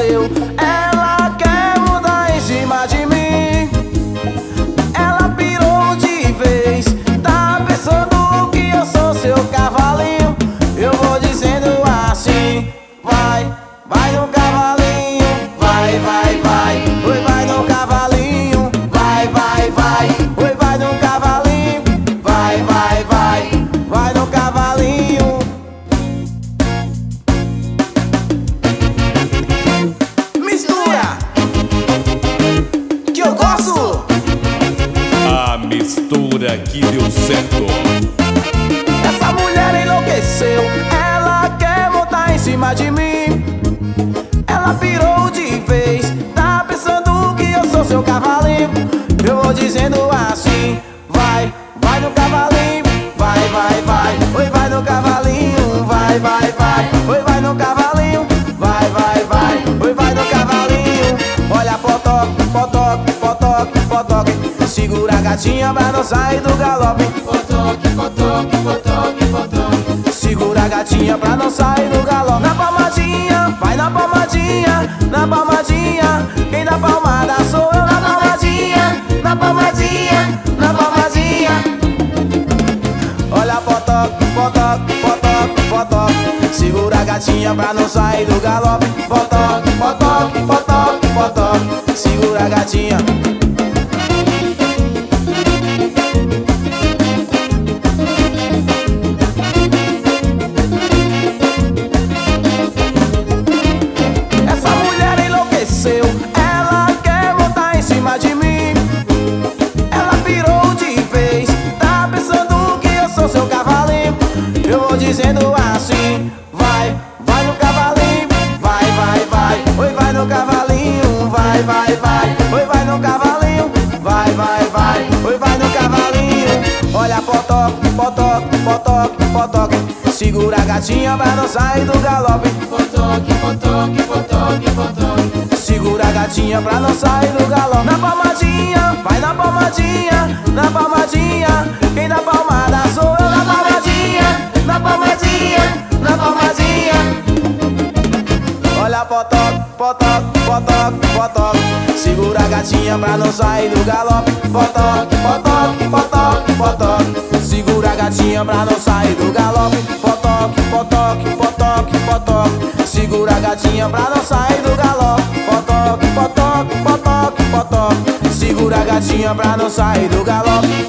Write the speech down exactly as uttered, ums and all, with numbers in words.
enlouqueceu. Ela quer mudar em cima de mim. Ela pirou de vez. Tá pensando que eu sou seu cavalinho. Eu vou dizendo assim: vai, vai no cavalinho. Vai, vai, vai. Oi, vai no cavalinho. Vai, vai, vai. Oi, vai no cavalinho. Vai, vai, vai. Vai no cavalinho. Mistura que eu gosto. A mistura que deu certo. Essa mulher enlouqueceu. Ela quer montar em cima de mim. Ela pirou de vez. Tá pensando que eu sou seu cavalinho. Eu vou dizendo assim: vai, vai no cavalinho. Vai, vai, vai. Oi, vai no cavalinho. Vai, vai, vai. Oi, vai no cavalinho. Vai, vai, vai. Oi, vai no cavalinho. Olha, potoque, potoque, potoque, potoque. Segura a gatinha pra não sair do galope. Potoque, potoque, potoque, potoque. Segura a gatinha pra não sair do galope. Na palmadinha, vai na palmadinha. Na palmadinha, quem dá palmada sou eu. Na palmadinha, na palmadinha, na palmadinha. Olha, potoque, potoque, potoque, potoque. Segura a gatinha pra não sair do galope. Potoque, potoque, potoque, potoque. Segura a gatinha. Essa mulher enlouqueceu. Ela quer montar em cima de mim. Ela pirou de vez. Tá pensando que eu sou seu cavalinho. Eu vou dizendo assim: vai, vai no cavalinho. Vai, vai, vai. Oi, vai no cavalinho. Vai, vai, vai. Oi, vai no cavalinho. Vai, vai, vai. Oi, vai no cavalinho. Olha, potoque, potoque, potoque, potoque. Segura a gatinha pra não sair do galope. Potoque, potoque, potoque, potoque. Segura a gatinha pra não sair do galope. Na palmadinha, vai na palmadinha. Na palmadinha, quem dá palmada sou eu. Na palmadinha, na palmadinha, na palmadinha. Olha, potoque, potoque, potoque, potoque. Segura a gatinha pra não sair do galope. Potoque, potoque, potoque, potoque. Segura a gatinha pra não sair do galope. Potoque, potoque, potoque, potoque. Segura a gatinha pra não sair do galope. Potoque, potoque, potoque, potoque. Segura a gatinha pra não sair do galope.